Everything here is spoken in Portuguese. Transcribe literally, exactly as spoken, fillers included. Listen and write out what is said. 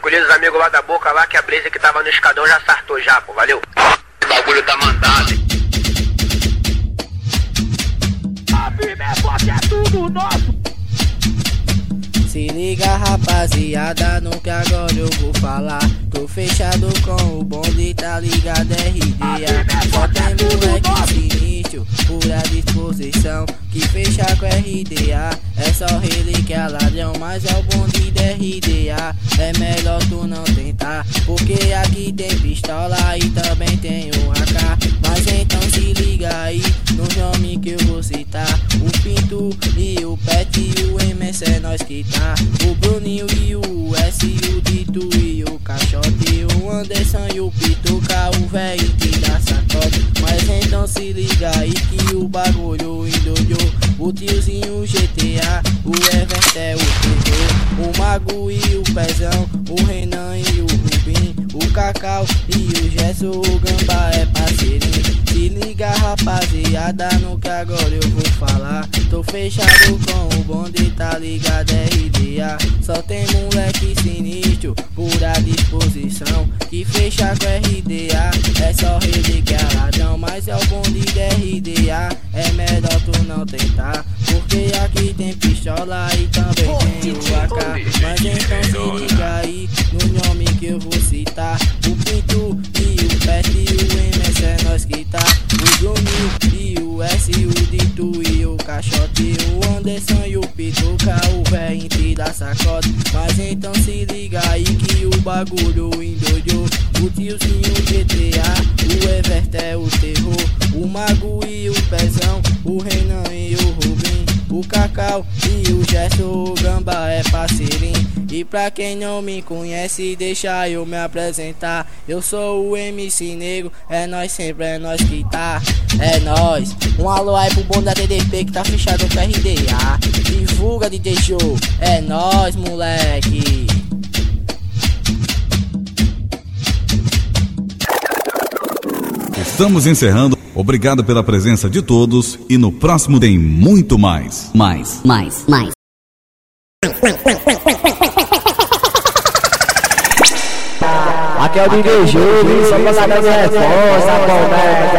Tranquiliza os amigos lá da boca lá, que a Blaze que tava no escadão já sartou já, pô, valeu. O bagulho tá mandado. A firme é forte, é tudo nosso. Se liga, rapaziada, no que agora eu vou falar. Tô fechado com o bonde, tá ligado, R D A. Só tem moleque sinistro, pura disposição, que fecha com R D A. É só relíquia ladrão, mas é o bonde da R D A. É melhor tu não tentar, porque aqui tem pistola e também tem um A K. Mas então se liga aí, nos nomes que eu vou citar. O Pinto e o Pet e o M S é nós que tá. O Bruninho e o S, o Dito e o Caixote, o Anderson e o Pituca, o velho que dá sacode. Mas então se liga aí que o bagulho endoidou. O tiozinho G T A, o Everton é o terror, o Mago e o Pezão, o Renan e o Rubim, o Cacau e o Gesso, o Gamba é parceirinho. Se liga, rapaziada, no que agora eu vou falar. Tô fechado com o bonde, tá ligado, R D A. Só tem moleque sinistro, pura disposição, que fecha com R D A. É só relíquia ladrão, mas é o bonde da R D A. É melhor tu não tentar, porque aqui tem pistola e também tem o A K. Mas então se liga aí, no nome que eu vou citar. O Pinto e o Pet e o M S é nós que tá. O Bruninho e o S, o Dito e o Caixote, o Anderson e o Pituca, o velho que dá sacode. Mas então se liga aí que o bagulho endoidou. O tiozinho G T A, o Everton é o terror, o Mago e o Pezão, o Renan e o Rubim, o Cacau e o Gesso, o Gamba é parceirinho. E pra quem não me conhece, deixa eu me apresentar. Eu sou o M C Negro, é nós sempre, é nós que tá. É nós. Um alô aí pro bonde da T D P que tá fechado com R D A. Divulga D J Show, é nós, moleque. Estamos encerrando. Obrigado pela presença de todos e no próximo tem muito mais. Mais, mais, mais. Aqui é o D J Júlio, só pra dar minha resposta,